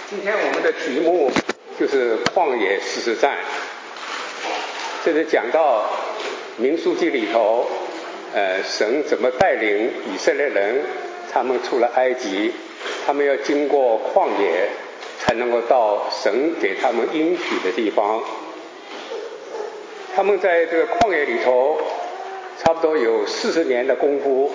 今天我们的题目就是旷野四十战，这是讲到民数记里头，神怎么带领以色列人，他们出了埃及，他们要经过旷野，才能够到神给他们应许的地方。他们在这个旷野里头，差不多有40年的功夫，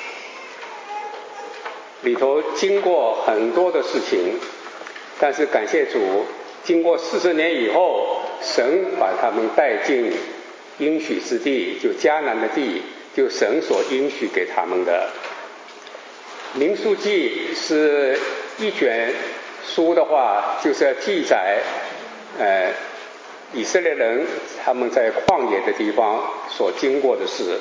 里头经过很多的事情。但是感谢主，经过40年以后，神把他们带进应许之地，就迦南的地，就神所应许给他们的。民数记是一卷书的话，就是要记载以色列人他们在旷野的地方所经过的事。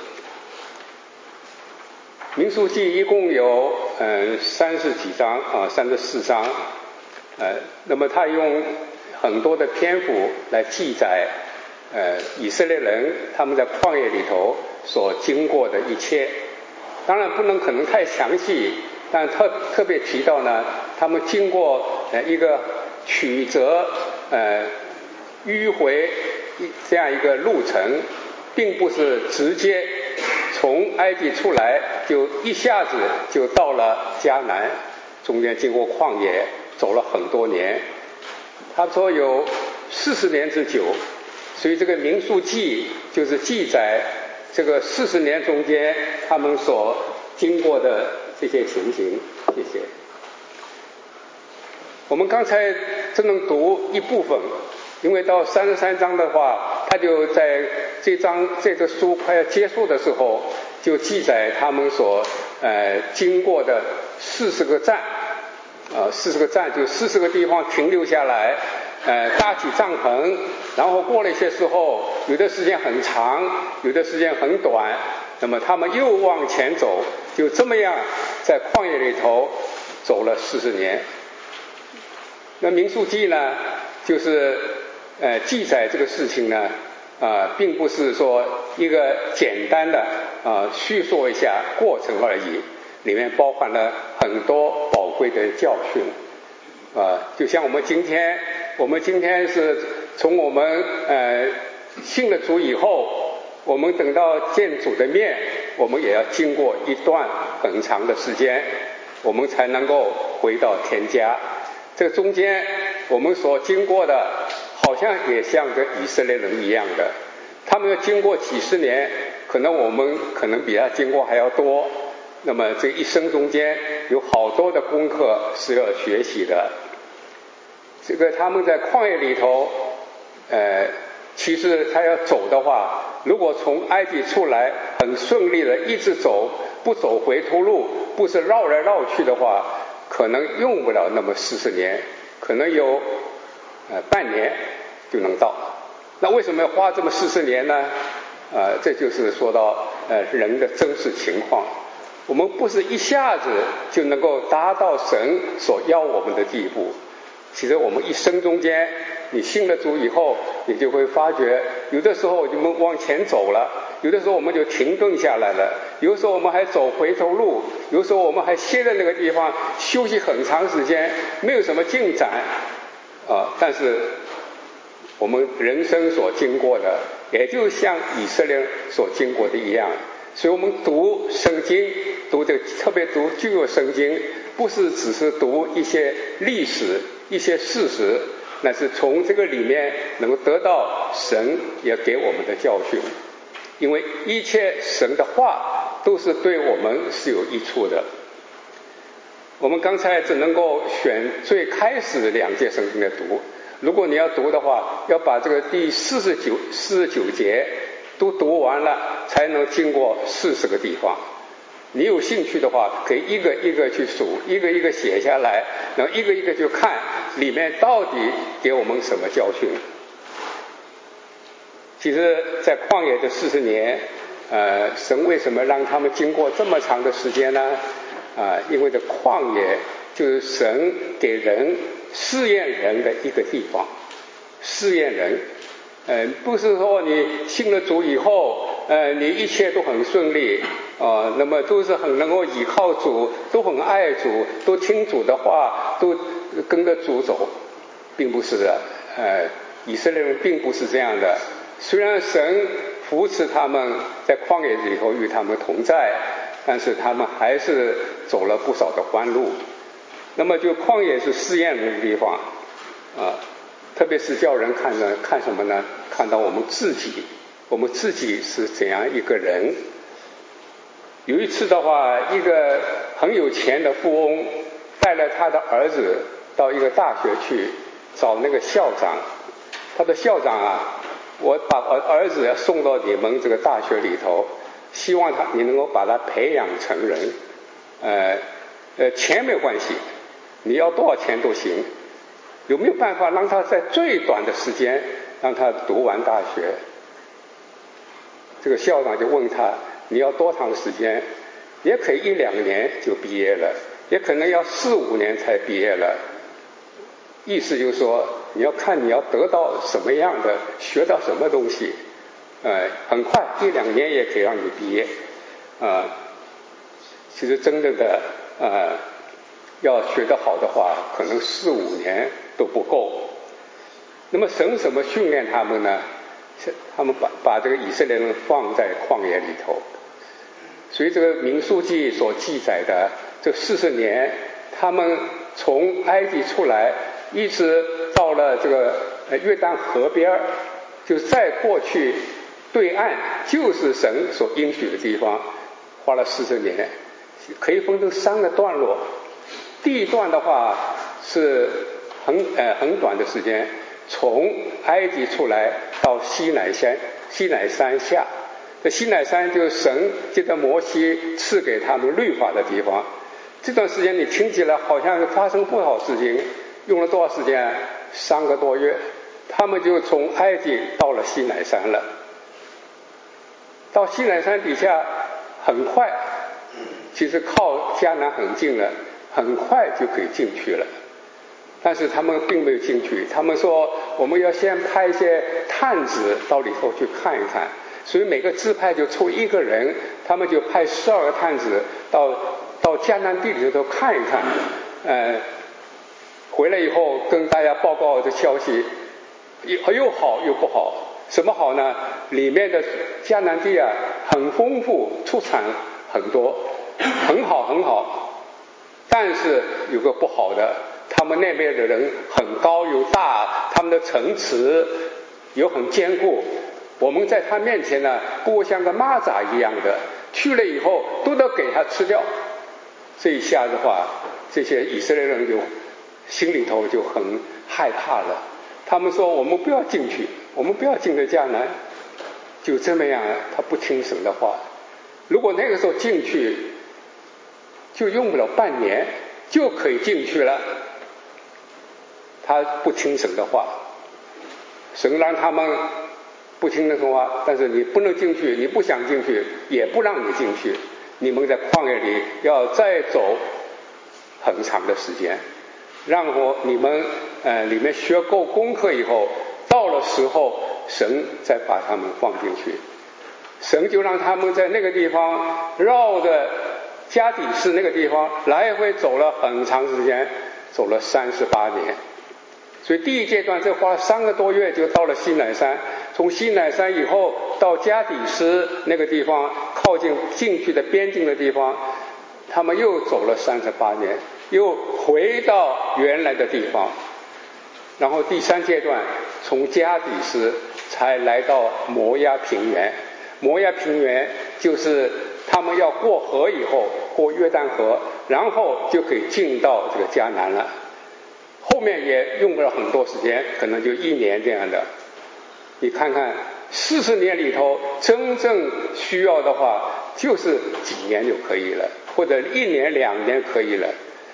民数记一共有30几章34章，那么他用很多的篇幅来记载以色列人他们在旷野里头所经过的一切。当然不能可能太详细，但特别提到呢，他们经过一个曲折迂回这样一个路程，并不是直接从埃及出来就一下子就到了迦南，中间经过旷野走了很多年，他说有40年之久，所以这个民数记就是记载这个40年中间他们所经过的这些情形。谢谢。我们刚才只能读一部分，因为到33章的话，他就在这个书快要结束的时候，就记载他们所经过的40个站，40个站就40个地方停留下来，搭起帐篷，然后过了一些时候，有的时间很长，有的时间很短，那么他们又往前走，就这么样在旷野里头走了40年。那民数记呢，就是记载这个事情呢，并不是说一个简单的叙述一下过程而已，里面包含了很多宝贵的教训。就像我们今天是从我们信了主以后，我们等到见主的面，我们也要经过一段很长的时间，我们才能够回到天家。这个中间我们所经过的好像也像个以色列人一样的，他们要经过几十年，可能我们比他经过还要多，那么这一生中间有好多的功课是要学习的。这个他们在旷野里头其实他要走的话，如果从埃及出来很顺利的一直走，不走回头路，不是绕来绕去的话，可能用不了那么40年，可能有半年就能到。那为什么要花这么40年呢？这就是说到人的真实情况。我们不是一下子就能够达到神所要我们的地步。其实我们一生中间，你信了主以后，你就会发觉，有的时候我们往前走了，有的时候我们就停顿下来了，有的时候我们还走回头路，有的时候我们还歇在那个地方休息很长时间，没有什么进展但是我们人生所经过的，也就像以色列所经过的一样。所以我们读圣经，特别读旧约圣经，不是只是读一些历史一些事实，那是从这个里面能够得到神也给我们的教训。因为一切神的话都是对我们是有益处的。我们刚才只能够选最开始的2节圣经来读，如果你要读的话，要把这个第49节都读完了，才能经过40个地方。你有兴趣的话，可以一个一个去数，一个一个写下来，然后一个一个去看里面到底给我们什么教训。其实在旷野的40年，神为什么让他们经过这么长的时间呢？因为这旷野就是神给人试验人的一个地方。试验人不是说你信了主以后你一切都很顺利那么都是很能够依靠主，都很爱主，都听主的话，都跟着主走，并不是的。以色列人并不是这样的。虽然神扶持他们在旷野里头与他们同在，但是他们还是走了不少的弯路。那么就旷野是试验人的地方特别是叫人看什么呢？看到我们自己是怎样一个人。有一次的话，一个很有钱的富翁带了他的儿子到一个大学去找那个校长。他的校长我把儿子送到你们这个大学里头，希望你能够把他培养成人。钱没有关系，你要多少钱都行。有没有办法让他在最短的时间让他读完大学？这个校长就问他，你要多长时间？也可以1-2年就毕业了，也可能要4-5年才毕业了。意思就是说，你要看你要得到什么样的，学到什么东西。很快1-2年也可以让你毕业。其实真正的要学得好的话，可能4-5年都不够。那么神怎么训练他们呢？他们把这个以色列人放在旷野里头。所以这个民数记所记载的这40年，他们从埃及出来，一直到了这个约旦河边，就再过去对岸，就是神所应许的地方，花了40年，可以分成3个段落。第一段的话是很短的时间，从埃及出来到西乃山下。这西乃山就是神借着摩西赐给他们律法的地方。这段时间你听起来好像发生不少事情，用了多少时间？3个多月，他们就从埃及到了西乃山了。到西乃山底下很快，其实靠迦南很近了，很快就可以进去了。但是他们并没有进去，他们说我们要先派一些探子到里头去看一看。所以每个支派就出1个人，他们就派12个探子到迦南地里头看一看。回来以后跟大家报告这消息，又好又不好。什么好呢？里面的迦南地很丰富，出产很多，很好很好。但是有个不好的，他们那边的人很高又大，他们的城池又很坚固。我们在他面前呢，不过像个蚂蚱一样的，去了以后都得给他吃掉。这一下的话，这些以色列人就心里头就很害怕了。他们说我们不要进去，我们不要进这迦南。就这么样，他不听神的话。如果那个时候进去，就用不了半年就可以进去了。他不听神的话，神让他们不听那个话，但是你不能进去，你不想进去也不让你进去。你们在旷野里要再走很长的时间，让你们里面学够功课以后，到了时候神再把他们放进去。神就让他们在那个地方绕着加底斯那个地方来回走了很长时间，走了38年。所以第一阶段这花了3个多月就到了西乃山，从西乃山以后到加底斯那个地方，靠近进去的边境的地方，他们又走了38年，又回到原来的地方。然后第3阶段从加底斯才来到摩押平原。摩押平原就是他们要过河以后，过约旦河，然后就可以进到这个迦南了。后面也用不了很多时间，可能就1年这样的。你看看40年里头，真正需要的话就是几年就可以了，或者1年2年可以了。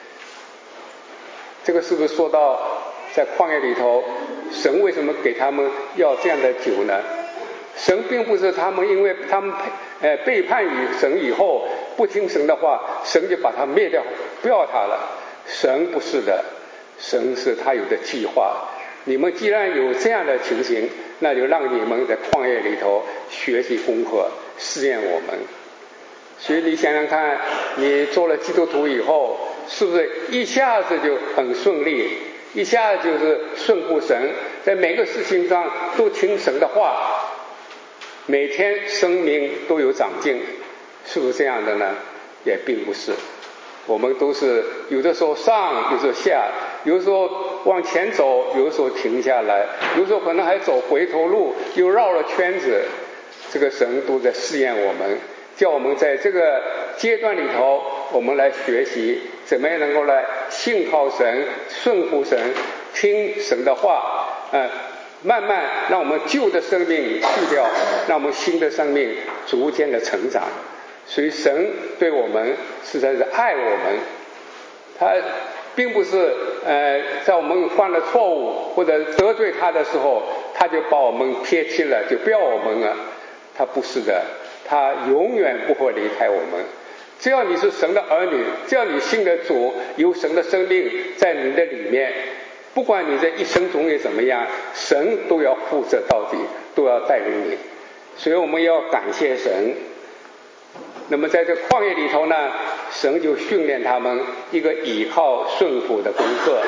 这个是不是说到在旷野里头，神为什么给他们要这样的酒呢？神并不是他们因为他们背叛于神以后不听神的话，神就把他灭掉，不要他了。神不是的，神是他有的计划。你们既然有这样的情形，那就让你们在旷野里头学习功课，试验我们。所以你想想看，你做了基督徒以后， 是不是一下子就很顺利，一下子就是顺服神，在每个事情上都听神的话，每天生命都有长进，是不是这样的呢？也并不是，我们都是有的时候上，有时候下，有的时候往前走，有的时候停下来，有的时候可能还走回头路，又绕了圈子。这个神都在试验我们，叫我们在这个阶段里头，我们来学习怎么样能够来信靠神、顺服神、听神的话，慢慢让我们旧的生命去掉，让我们新的生命逐渐的成长。所以神对我们实在是爱我们，他并不是在我们犯了错误或者得罪他的时候，他就把我们撇弃了，就不要我们了。他不是的，他永远不会离开我们。只要你是神的儿女，只要你信的主，有神的生命在你的里面，不管你这一生中也怎么样，神都要负责到底，都要带领你。所以我们要感谢神。那么在这旷野里头呢，神就训练他们一个倚靠顺服的功课。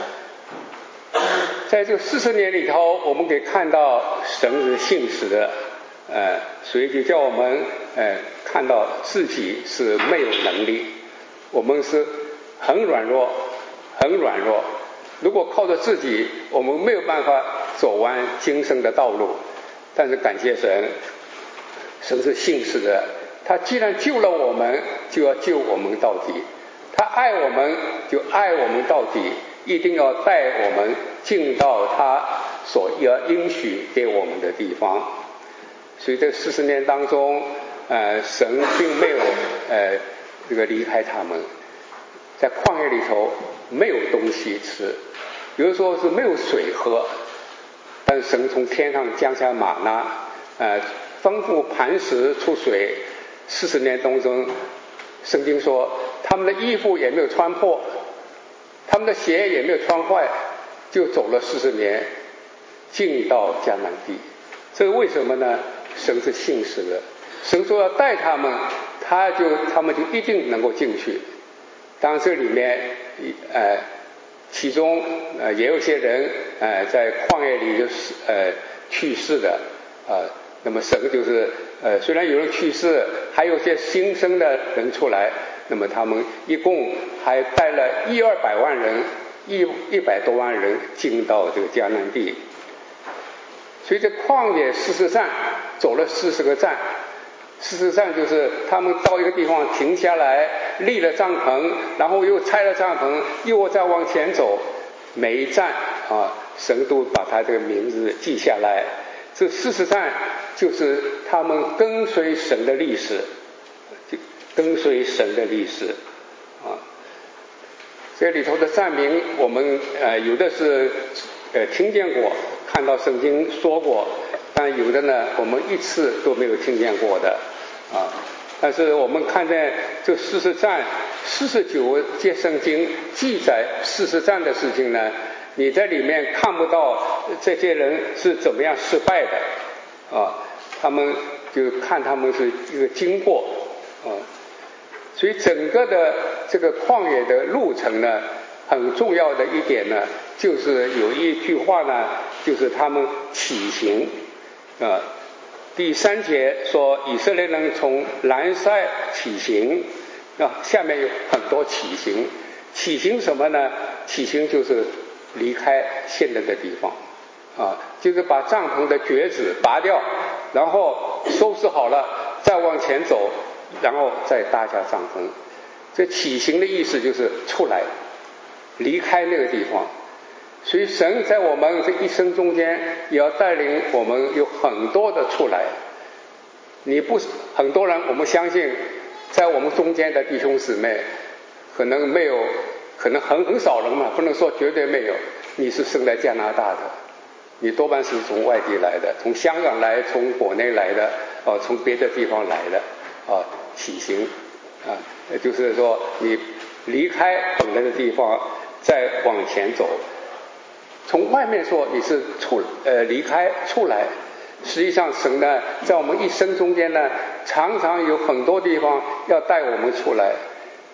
在这40年里头，我们可以看到神是信实的，所以就叫我们看到自己是没有能力，我们是很软弱，很软弱。如果靠着自己，我们没有办法走完今生的道路。但是感谢神，神是信实的，他既然救了我们，就要救我们到底。他爱我们，就爱我们到底，一定要带我们进到他所要应许给我们的地方。所以这40年当中，神并没有这个离开他们。在旷野里头没有东西吃，有的时候是没有水喝，但是神从天上降下玛纳，吩咐磐石出水。40年当中，圣经说他们的衣服也没有穿破，他们的鞋也没有穿坏，就走了40年，进到迦南地。这是为什么呢？神是信实的，神说要带他们，他们就一定能够进去。当然这里面其中也有些人在旷野里就是去世的那么神就是虽然有人去世，还有些新生的人出来，那么他们一共还带了100-200万人，100多万人进到这个迦南地。所以这旷野40站走了40个站，40站就是他们到一个地方停下来，立了帐篷，然后又拆了帐篷，又再往前走，每一站神都把他这个名字记下来。这40站就是他们跟随神的历史，跟随神的历史这里头的站名我们有的是听见过，看到圣经说过，但有的呢我们一次都没有听见过的但是我们看见这40站49节圣经记载40站的事情呢，你在里面看不到这些人是怎么样失败的他们就看他们是一个经过所以整个的这个旷野的路程呢，很重要的一点呢，就是有一句话呢，就是他们起行第3节说以色列人从兰塞起行下面有很多起行。起行什么呢？起行就是离开现在的地方就是把帐篷的橛子拔掉，然后收拾好了再往前走，然后再搭下帐篷。这起行的意思就是出来，离开那个地方。所以神在我们这一生中间也要带领我们有很多的出来。很多人我们相信在我们中间的弟兄姊妹可能没有，可能很少人嘛，不能说绝对没有。你是生在加拿大的，你多半是从外地来的，从香港来，从国内来的从别的地方来的起行就是说你离开本来的地方再往前走。从外面说你是离开出来，实际上神呢在我们一生中间呢，常常有很多地方要带我们出来。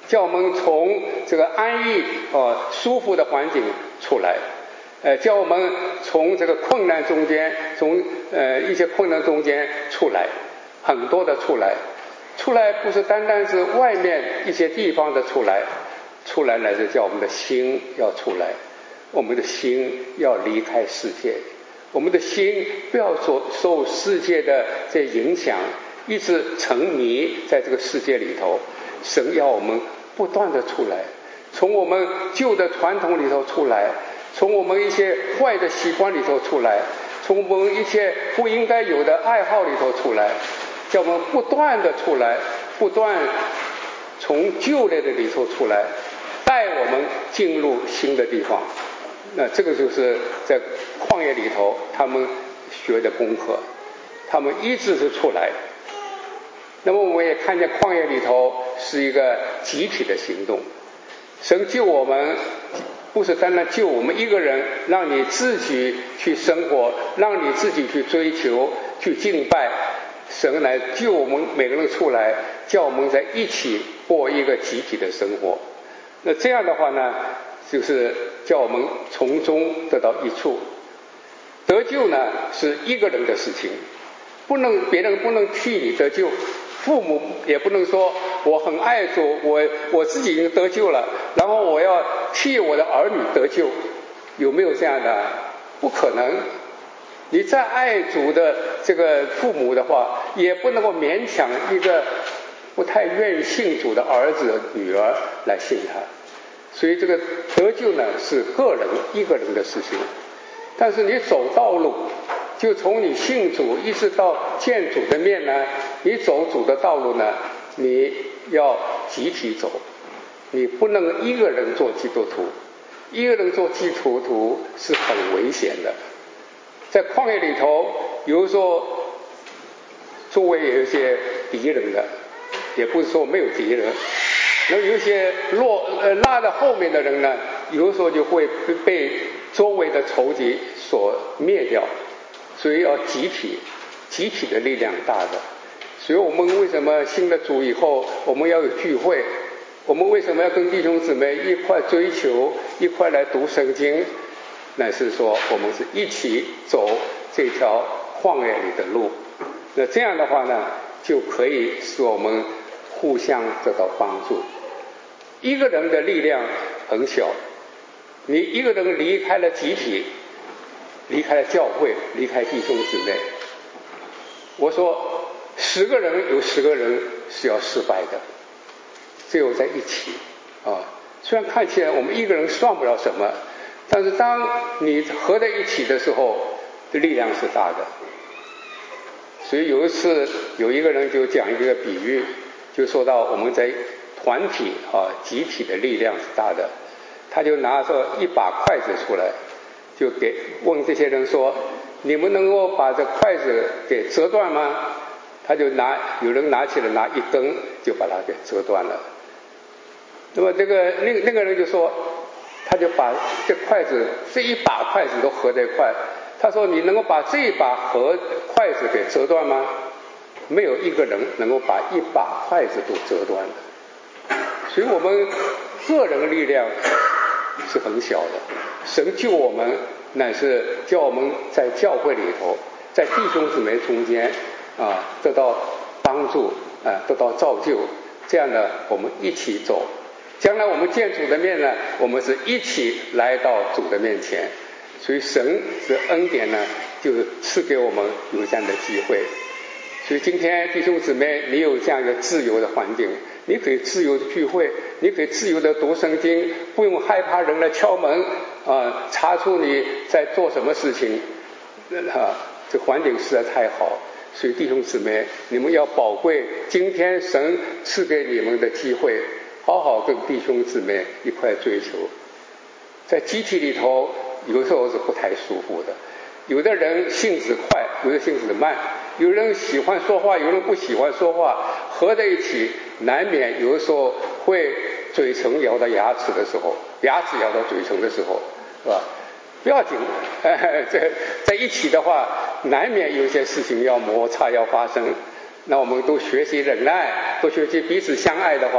叫我们从这个安逸舒服的环境出来，叫我们从这个困难中间，从一些困难中间出来，很多的出来不是单单是外面一些地方的出来乃是叫我们的心要出来，我们的心要离开世界，我们的心不要受世界的这影响，一直沉迷在这个世界里头。神要我们不断的出来，从我们旧的传统里头出来，从我们一些坏的习惯里头出来，从我们一些不应该有的爱好里头出来，叫我们不断的出来，不断从旧类的里头出来，带我们进入新的地方。那这个就是在旷野里头他们学的功课，他们一直是出来。那么我们也看见旷野里头是一个集体的行动，神救我们不是单单救我们一个人，让你自己去生活，让你自己去追求去敬拜，神来救我们每个人出来，叫我们在一起过一个集体的生活。那这样的话呢，就是叫我们从中得到益处。得救呢是一个人的事情，别人不能替你得救，父母也不能说我很爱主，我自己已经得救了，然后我要替我的儿女得救，有没有这样的？不可能。你再爱主的这个父母的话，也不能够勉强一个不太愿意信主的儿子女儿来信他。所以这个得救呢是一个人的事情，但是你走道路，就从你信主一直到见主的面呢，你走主的道路呢，你要集体走，你不能一个人做基督徒，一个人做基督徒是很危险的。在旷野里头，有时候周围也有一些敌人的，也不是说没有敌人，那有一些拉在后面的人呢，有的时候就会被周围的仇敌所灭掉，所以要集体的力量大的。所以我们为什么信了主以后我们要有聚会，我们为什么要跟弟兄姊妹一块追求，一块来读圣经，乃是说我们是一起走这条旷野里的路。那这样的话呢，就可以使我们互相得到帮助。一个人的力量很小，你一个人离开了集体，离开了教会，离开弟兄姊妹，我说10个人有10个人是要失败的，只有在一起虽然看起来我们一个人算不了什么，但是当你合在一起的时候，力量是大的。所以有一次有一个人就讲一个比喻，就说到我们在团体集体的力量是大的。他就拿着一把筷子出来，就问这些人说，你们能够把这筷子给折断吗？他就有人拿起来拿一根就把它给折断了。那么那个人就说，他就把这筷子这一把筷子都合在一块，他说你能够把这一把筷子给折断吗？没有一个人能够把一把筷子都折断的。所以我们个人力量是很小的，神救我们乃是叫我们在教会里头，在弟兄姊妹中间得到帮助得到造就，这样呢我们一起走，将来我们见主的面呢，我们是一起来到主的面前。所以神的恩典呢，就赐给我们有这样的机会。所以今天弟兄姊妹，你有这样一个自由的环境，你可以自由的聚会，你可以自由的读圣经，不用害怕人来敲门查出你在做什么事情这环境实在太好。所以弟兄姊妹，你们要宝贵今天神赐给你们的机会，好好跟弟兄姊妹一块追求。在集体里头有时候是不太舒服的，有的人性子快，有的性子慢，有人喜欢说话，有人不喜欢说话，合在一起难免有的时候会嘴唇咬到牙齿的时候，牙齿咬到嘴唇的时候，是吧？不要紧在一起的话，难免有些事情要摩擦要发生，那我们都学习忍耐，都学习彼此相爱的话，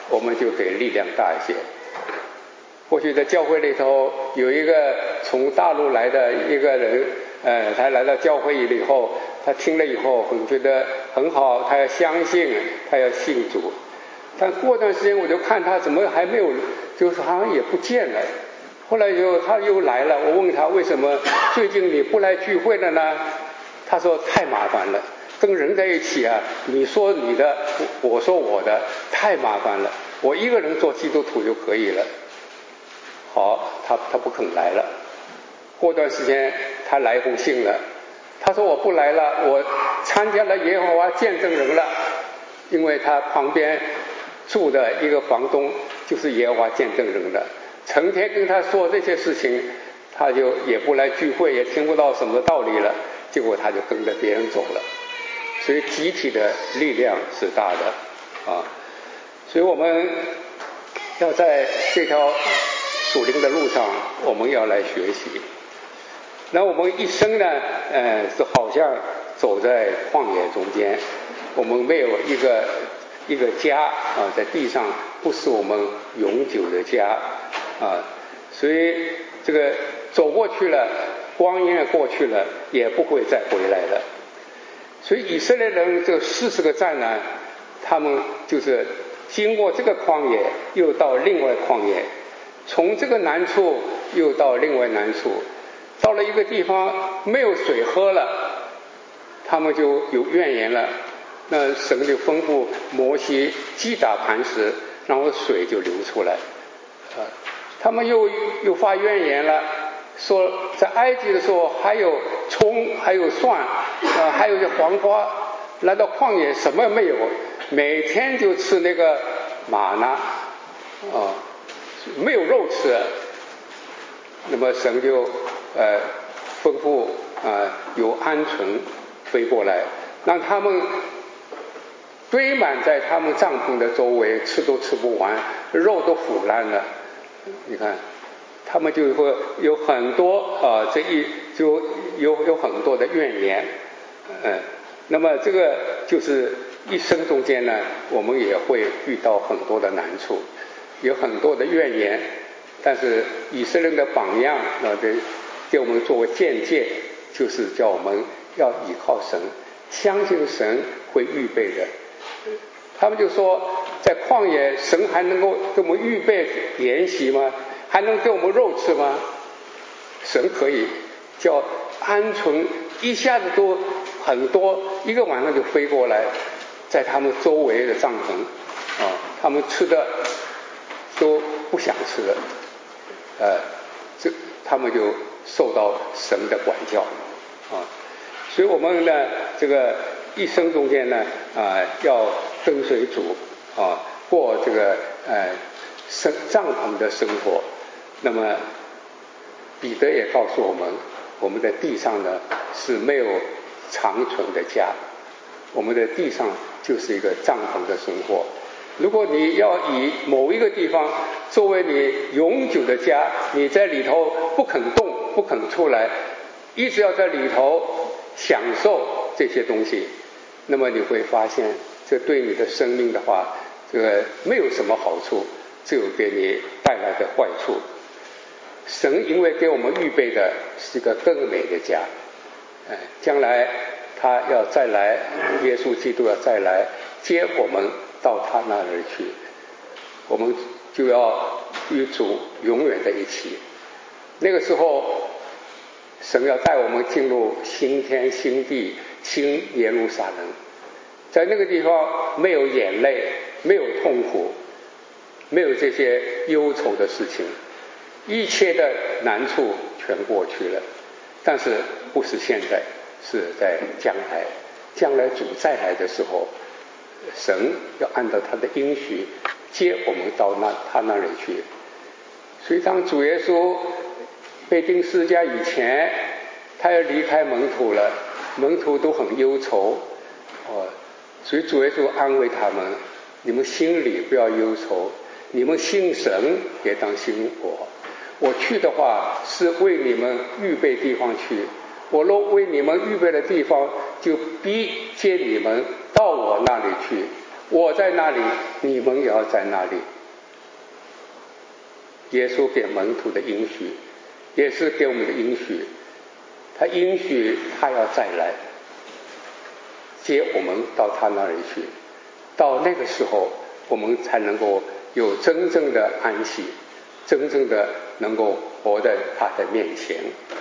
我们就给力量大一些。过去在教会里头有一个从大陆来的一个人，他来到教会以后，他听了以后觉得很好，他要相信，他要信主。但过段时间我就看他怎么还没有，就是好像也不见了。后来他又来了，我问他为什么最近你不来聚会了呢？他说太麻烦了，跟人在一起啊，你说你的，我说我的，太麻烦了，我一个人做基督徒就可以了。好，他不肯来了。过段时间他来一封信了，他说我不来了，我参加了耶和华见证人了，因为他旁边住的一个房东就是耶和华见证人的，成天跟他说这些事情，他就也不来聚会，也听不到什么道理了，结果他就跟着别人走了。所以集体的力量是大的啊，所以我们要在这条属灵的路上，我们要来学习。那我们一生呢，是好像走在旷野中间，我们没有一个家啊，在地上不是我们永久的家啊，所以这个走过去了，光阴过去了，也不会再回来了。所以以色列人这40个战呢，他们就是经过这个旷野，又到另外旷野，从这个难处又到另外难处，到了一个地方没有水喝了，他们就有怨言了。那神就吩咐摩西击打磐石，然后水就流出来。他们又发怨言了，说在埃及的时候还有葱，还有蒜，还有些黄瓜，来到旷野什么也没有，每天就吃那个玛拿，没有肉吃。那么神就吩咐有鹌鹑飞过来，让他们堆满在他们帐篷的周围，吃都吃不完，肉都腐烂了。你看他们就会有很多就有很多的怨言。那么这个就是一生中间呢，我们也会遇到很多的难处，有很多的怨言，但是以色列的榜样给我们做个见解，就是叫我们要依靠神，相信神会预备的。他们就说在旷野神还能够给我们预备筵席吗？还能给我们肉吃吗？神可以叫鹌鹑一下子都很多，一个晚上就飞过来，在他们周围的帐篷他们吃的都不想吃了，他们就受到神的管教所以我们呢，这个一生中间呢要跟随主过这个帐篷的生活。那么彼得也告诉我们，我们的地上呢是没有长存的家，我们的地上就是一个帐篷的生活。如果你要以某一个地方作为你永久的家，你在里头不肯动，不肯出来，一直要在里头享受这些东西，那么你会发现这对你的生命的话，这个没有什么好处，只有给你带来的坏处。神因为给我们预备的是一个更美的家，将来他要再来，耶稣基督要再来接我们到他那里去，我们就要与主永远在一起。那个时候神要带我们进入新天新地新耶路撒冷，在那个地方没有眼泪，没有痛苦，没有这些忧愁的事情，一切的难处全过去了。但是不是现在，是在将来，将来主再来的时候，神要按照他的应许接我们到他那里去。所以当主耶稣被钉十字架以前，他要离开门徒了，门徒都很忧愁所以主耶稣安慰他们，你们心里不要忧愁，你们信神也当信我，我去的话是为你们预备地方去，我若为你们预备的地方，就必接你们到我那里去， 我在那里，你们也要在那里。耶稣给门徒的应许，也是给我们的应许。他应许他要再来，接我们到他那里去。到那个时候，我们才能够有真正的安息，真正的能够活在他的面前。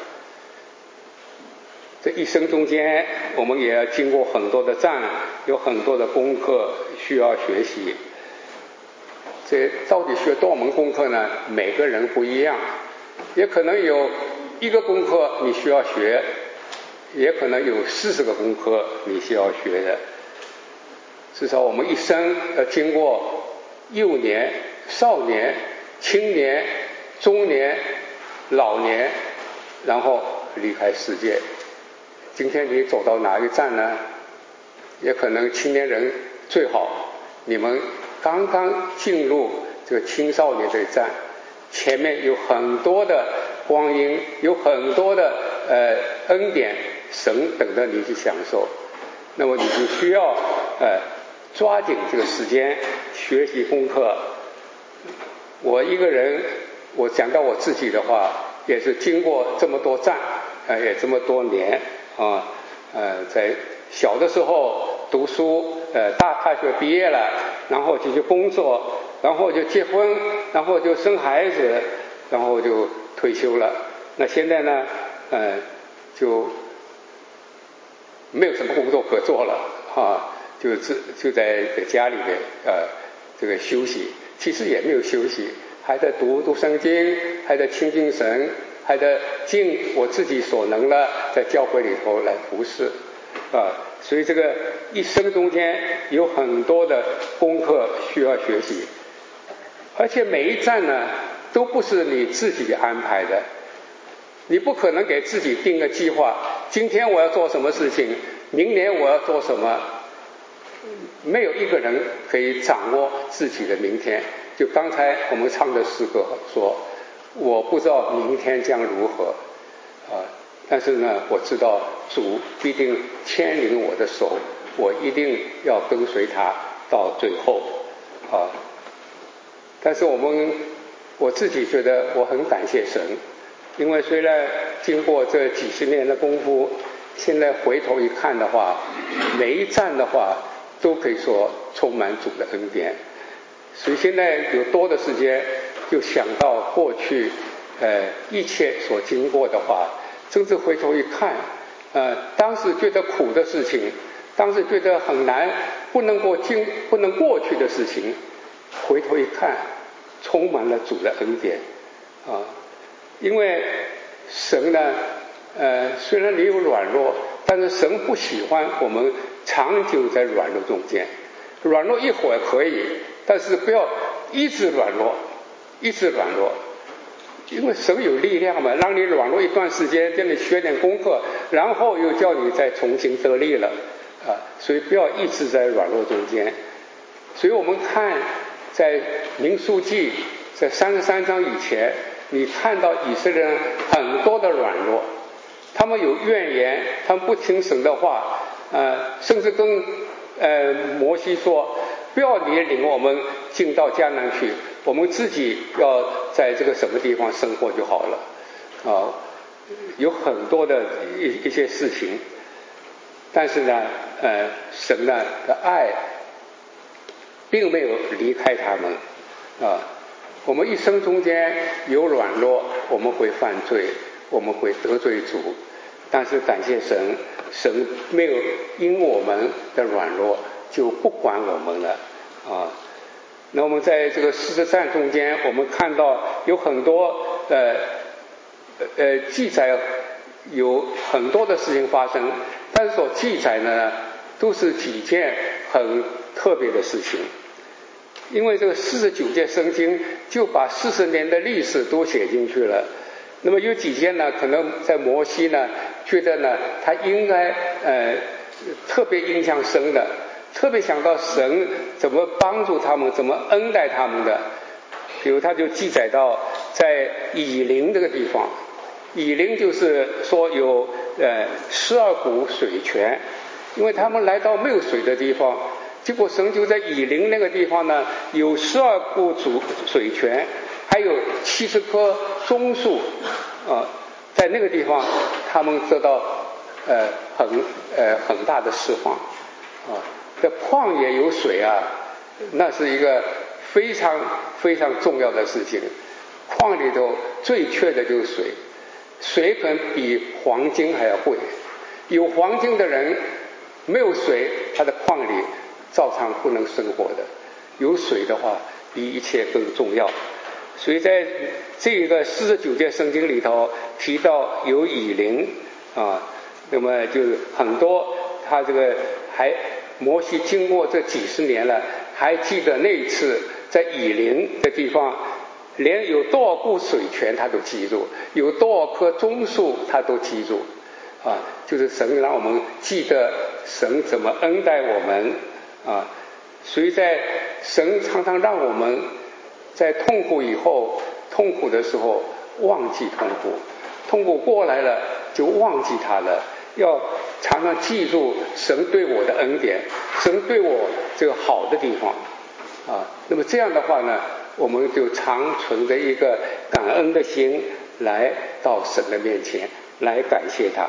这一生中间，我们也要经过很多的战，有很多的功课需要学习。这到底学多少门功课呢？每个人不一样，也可能有1个功课你需要学，也可能有40个功课你需要学的。至少我们一生要经过幼年、少年、青年、中年、老年，然后离开世界。今天你走到哪一站呢？也可能青年人最好，你们刚刚进入这个青少年这一站，前面有很多的光阴，有很多的恩典，神等着你去享受。那么你就需要抓紧这个时间学习功课。我一个人，我讲到我自己的话，也是经过这么多战，也这么多年啊，在小的时候读书，大学毕业了，然后就去工作，然后就结婚，然后就生孩子，然后就退休了。那现在呢，就没有什么工作可做了啊，就在家里面这个休息。其实也没有休息，还在读圣经，还在亲近神，还在尽我自己所能的在教会里头来服侍啊。所以这个一生中间有很多的功课需要学习，而且每一站呢都不是你自己安排的。你不可能给自己定个计划，今天我要做什么事情，明年我要做什么。没有一个人可以掌握自己的明天。就刚才我们唱的诗歌说，我不知道明天将如何但是呢，我知道主必定牵领我的手，我一定要跟随他到最后但是我自己觉得我很感谢神，因为虽然经过这几十年的功夫，现在回头一看的话，每一站的话都可以说充满主的恩典。所以现在有多的时间就想到过去一切所经过的话，甚至回头一看当时觉得苦的事情，当时觉得很难不能过去的事情，回头一看充满了主的恩典因为神呢虽然你有软弱，但是神不喜欢我们长久在软弱中间。软弱一会儿可以，但是不要一直软弱，因为神有力量嘛，让你软弱一段时间，叫你学点功课，然后又叫你再重新得力了所以不要一直在软弱中间。所以我们看在民数记在33章以前，你看到以色列人很多的软弱，他们有怨言，他们不听神的话甚至跟摩西说，不要你领我们进到迦南去，我们自己要在这个什么地方生活就好了有很多的一些事情。但是呢神呢的爱并没有离开他们我们一生中间有软弱，我们会犯罪，我们会得罪主，但是感谢神，神没有因我们的软弱就不管我们了那我们在这个40站中间，我们看到有很多记载，有很多的事情发生，但是所记载呢都是几件很特别的事情。因为这个49节圣经就把40年的历史都写进去了。那么有几件呢，可能在摩西呢觉得呢他应该特别印象深的，特别想到神怎么帮助他们，怎么恩待他们的。比如他就记载到在以琳这个地方，以琳就是说有12股水泉，因为他们来到没有水的地方， 结果神就在以琳那个地方呢，有12股水泉，还有70棵棕树，在那个地方他们得到很大的释放这旷野有水啊，那是一个非常非常重要的事情。矿里头最缺的就是水，水可能比黄金还要贵。有黄金的人没有水，他的矿里照常不能生活的。有水的话，比一切更重要。所以在这个49节圣经里头提到有以琳那么就是很多他这个摩西经过这几十年了，还记得那一次在以琳的地方，连有多少股水泉他都记住，有多少棵棕树他都记住就是神让我们记得神怎么恩待我们所以在神常常让我们在痛苦以后，痛苦的时候忘记痛苦，痛苦过来了就忘记它了，要常常记住神对我的恩典，神对我这个好的地方那么这样的话呢，我们就常存着一个感恩的心来到神的面前来感谢他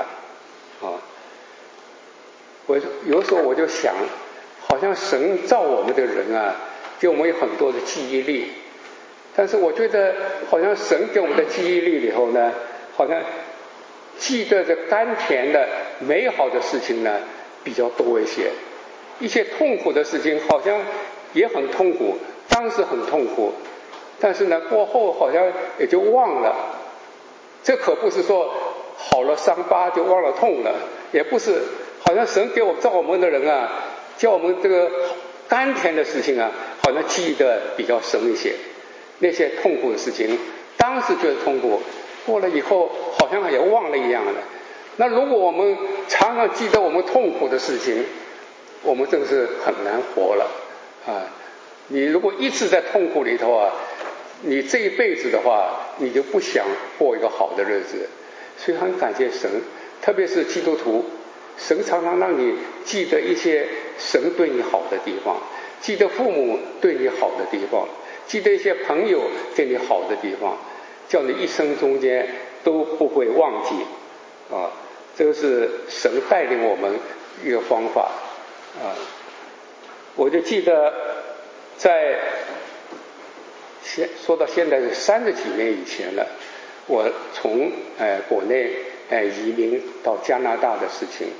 我有时候我就想，好像神造我们的人给我们有很多的记忆力，但是我觉得好像神给我们的记忆力里头呢，好像记得这甘甜的美好的事情呢比较多一些，一些痛苦的事情好像也很痛苦，当时很痛苦，但是呢过后好像也就忘了。这可不是说好了伤疤就忘了痛了，也不是，好像神给我造我们的人叫我们这个甘甜的事情好像记得比较深一些，那些痛苦的事情当时觉得痛苦，过了以后好像也忘了一样的。那如果我们常常记得我们痛苦的事情，我们真是很难活了你如果一直在痛苦里头你这一辈子的话，你就不想过一个好的日子。所以很感谢神，特别是基督徒，神常常让你记得一些神对你好的地方，记得父母对你好的地方，记得一些朋友对你好的地方，叫你一生中间都不会忘记这个是神带领我们一个方法我就记得在说到现在是30几年以前了，我从国内移民到加拿大的事情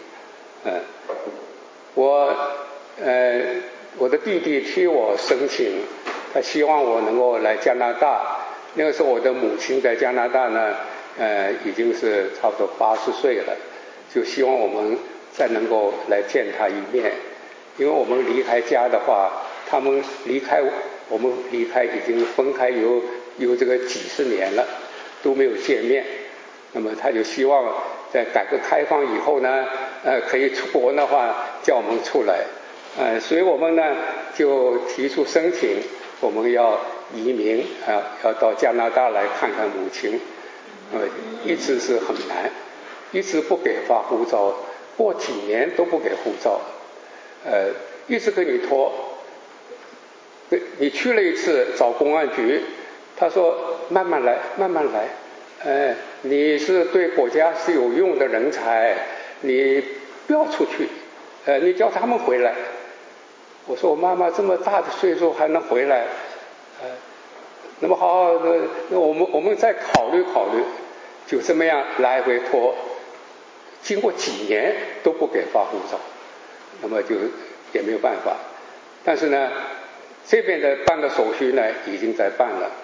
我的弟弟替我申请，他希望我能够来加拿大。那个时候我的母亲在加拿大呢已经是差不多80岁了，就希望我们再能够来见他一面。因为我们离开家的话，他们离开我们离开已经分开有这个几十年了，都没有见面。那么他就希望在改革开放以后呢可以出国的话叫我们出来所以我们呢就提出申请，我们要移民要到加拿大来看看母亲一直是很难，一直不给发护照，过几年都不给护照一直跟你拖。你去了一次找公安局，他说慢慢来慢慢来你是对国家是有用的人才，你不要出去你叫他们回来。我说我妈妈这么大的岁数还能回来那么好那我们再考虑考虑。就这么样来回拖，经过几年都不给发护照，那么就也没有办法。但是呢这边的办的手续呢已经在办了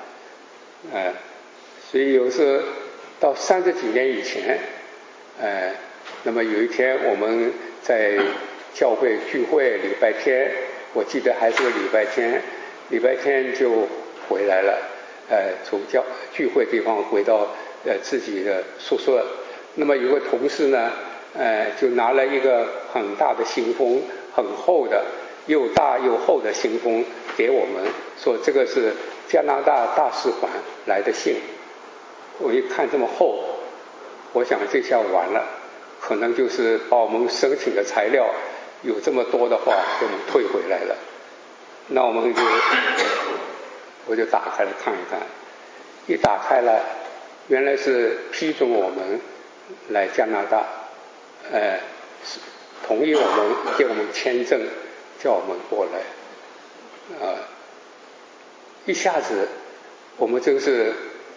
所以有时到30几年以前那么有一天我们在教会聚会，礼拜天，我记得还是个礼拜天就回来了从聚会地方回到自己的宿舍。那么有个同事呢就拿了一个很大的信封，很厚的又大又厚的信封给我们，说这个是加拿大大使馆来的信。我一看这么厚，我想这下完了，可能就是把我们申请的材料有这么多的话给我们退回来了。那我就打开了看一看，一打开了，原来是批准我们来加拿大，同意我们给我们签证，叫我们过来，一下子我们真是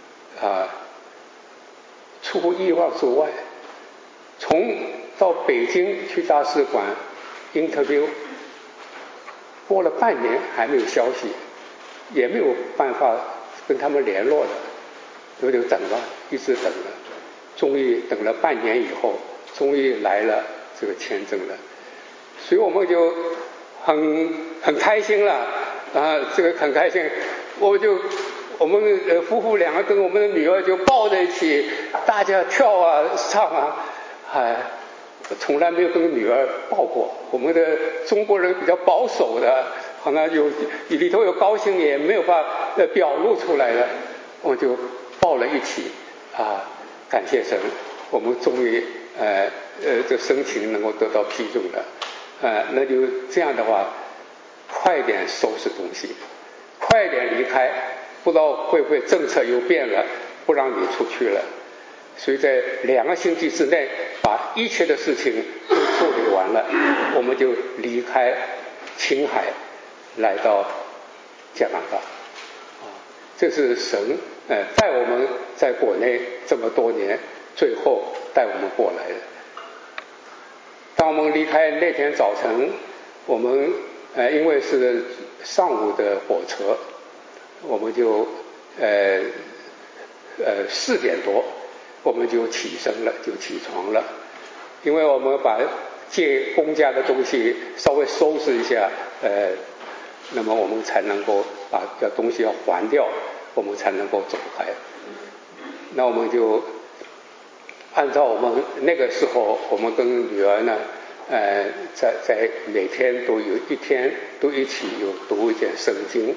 出乎意料之外，从到北京去大使馆 interview， 过了半年还没有消息，也没有办法跟他们联络的，我就等了，一直等了，终于等了半年以后，终于来了这个签证了，所以我们就很开心了这个很开心，我们夫妇两个跟我们的女儿就抱在一起，大家跳啊唱啊，从来没有跟女儿抱过。我们的中国人比较保守的，好像里头有高兴也没有法表露出来的，我们就抱了一起感谢神，我们终于这申请能够得到批准了，那就这样的话，快点收拾东西，快点离开，不知道会不会政策又变了，不让你出去了。所以在2个星期之内把一切的事情都处理完了，我们就离开青海来到加拿大。这是神带我们在国内这么多年，最后带我们过来的。当我们离开那天早晨，我们因为是上午的火车，我们就4点多我们就起身了，就起床了，因为我们把借公家的东西稍微收拾一下，那么我们才能够把这东西要还掉，我们才能够走开。那我们就按照我们那个时候，我们跟女儿呢，在每天都有一天都一起有读一点圣经，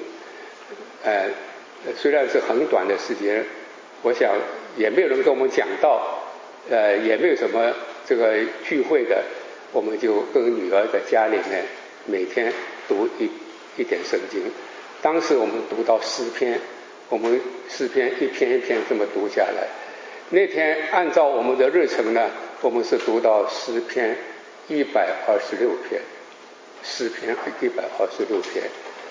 虽然是很短的时间，我想也没有人跟我们讲道，也没有什么这个聚会的，我们就跟女儿在家里面每天读一点圣经。当时我们读到诗篇，我们诗篇一篇一篇这么读下来。那天按照我们的日程呢，我们是读到诗篇126篇，诗篇126篇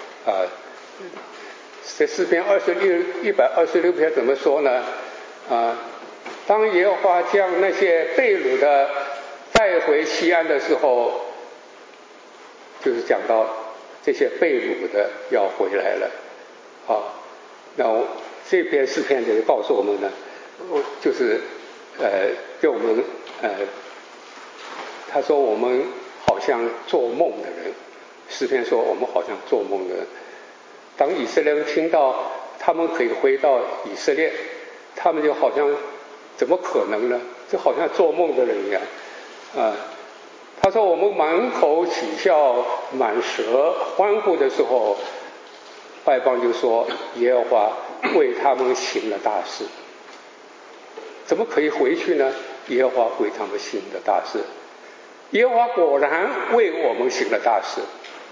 这诗篇126篇怎么说呢？当耶和华将那些被掳的带回西安的时候，就是讲到这些被掳的要回来了那这篇诗篇就告诉我们呢，就是给我们他说我们好像做梦的人，诗篇说我们好像做梦的人。当以色列人听到他们可以回到以色列，他们就好像怎么可能呢？就好像做梦的人一样他说我们满口喜笑，满舌欢呼的时候，外邦就说耶和华为他们行了大事。怎么可以回去呢？耶和华为他们行了大事。耶和华果然为我们行了大事。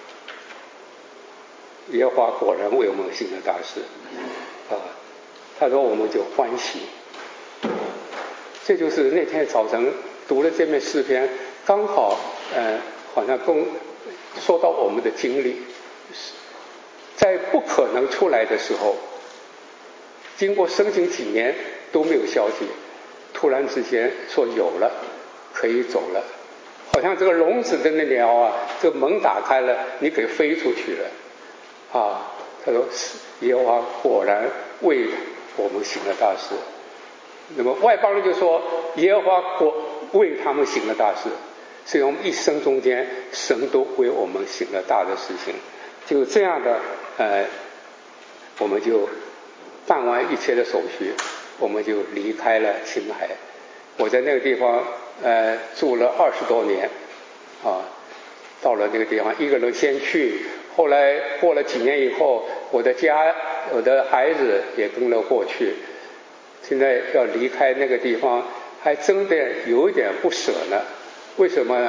耶和华果然为我们行了大事他说我们就欢喜。这就是那天早晨读了这篇诗篇，刚好好像说到我们的经历，在不可能出来的时候，经过申请几年都没有消息，突然之间说有了，可以走了，好像这个笼子的那鸟这个门打开了，你可以飞出去了他说耶和华果然为我们行了大事。那么外邦人就说耶和华为他们行了大事，所以我们一生中间神都为我们行了大的事情。就这样的我们就办完一切的手续，我们就离开了青海。我在那个地方住了20多年到了那个地方一个人先去，后来过了几年以后，我的孩子也跟了过去。现在要离开那个地方，还真的有一点不舍呢。为什么呢？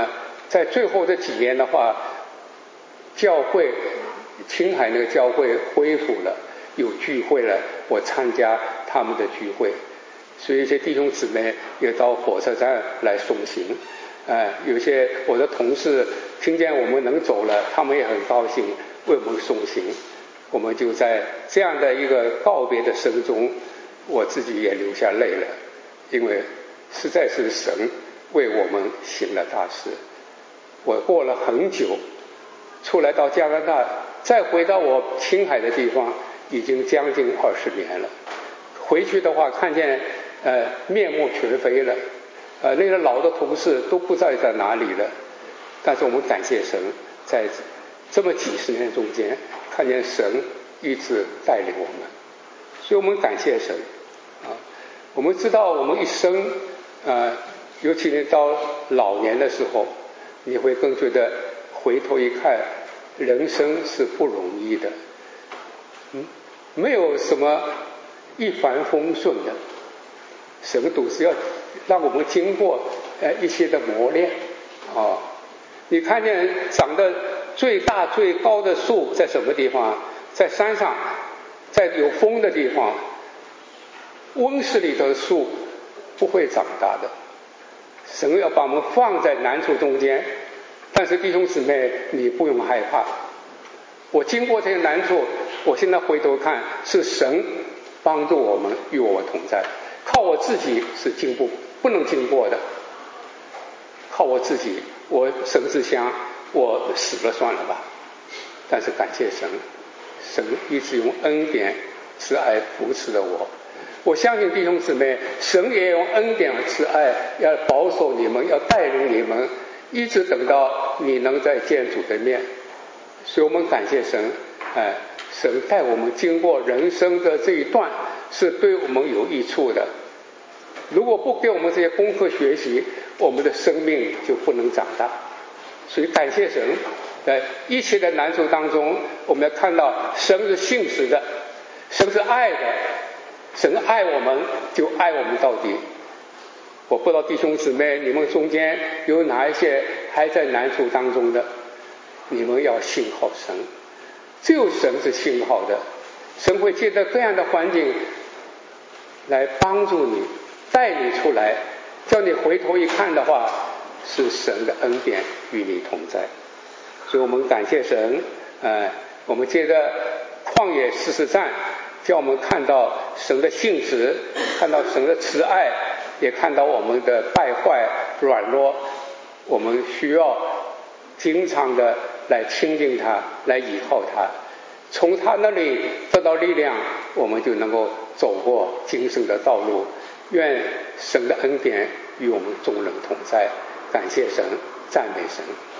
在最后这几年的话，教会青海那个教会恢复了，有聚会了，我参加他们的聚会，所以一些弟兄姊妹也到火车站来送行。有些我的同事听见我们能走了，他们也很高兴为我们送行。我们就在这样的一个告别的声中，我自己也流下泪了，因为实在是神为我们行了大事。我过了很久，出来到加拿大，再回到我青海的地方，已经将近20年了。回去的话，看见面目全非了，那个老的同事都不知道在哪里了。但是我们感谢神，在这么几十年中间，看见神一直带领我们，所以我们感谢神啊。我们知道我们一生尤其是到老年的时候，你会更觉得回头一看，人生是不容易的，没有什么一帆风顺的，神都是要让我们经过一些的磨练啊。你看见长得最大最高的树在什么地方？在山上，在有风的地方。温室里的树不会长大的，神要把我们放在难处中间。但是弟兄姊妹，你不用害怕，我经过这些难处，我现在回头看，是神帮助我们，与我同在。靠我自己是不能经过的，靠我自己，我神之乡，我死了算了吧。但是感谢神，神一直用恩典慈爱扶持了我。我相信弟兄姊妹，神也用恩典和慈爱要保守你们，要带领你们，一直等到你能再见主的面。所以我们感谢神，神带我们经过人生的这一段，是对我们有益处的。如果不给我们这些功课学习，我们的生命就不能长大。所以感谢神，在一切的难处当中，我们要看到神是信实的，神是爱的，神爱我们就爱我们到底。我不知道弟兄姊妹，你们中间有哪一些还在难处当中的，你们要信靠神，只有神是信靠的，神会借着各样的环境来帮助你，带你出来，叫你回头一看的话，是神的恩典与你同在。所以我们感谢神，我们借着旷野40站，叫我们看到神的信实，看到神的慈爱，也看到我们的败坏软弱。我们需要经常的来亲近他，来依靠他，从他那里得到力量，我们就能够走过今生的道路。愿神的恩典与我们众人同在。感谢神，赞美神。